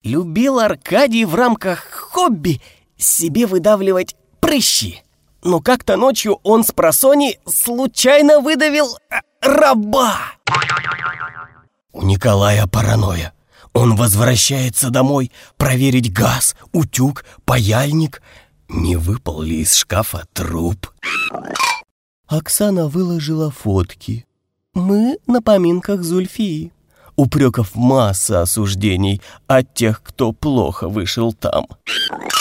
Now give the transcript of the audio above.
Любил Аркадий в рамках хобби себе выдавливать прыщи. Но как-то ночью он спросонья случайно выдавил раба. У Николая паранойя. Он возвращается домой проверить газ, утюг, паяльник. Не выпал ли из шкафа труп? Оксана выложила фотки. Мы на поминках Зульфии. Упреков масса осуждений от тех, кто плохо вышел там.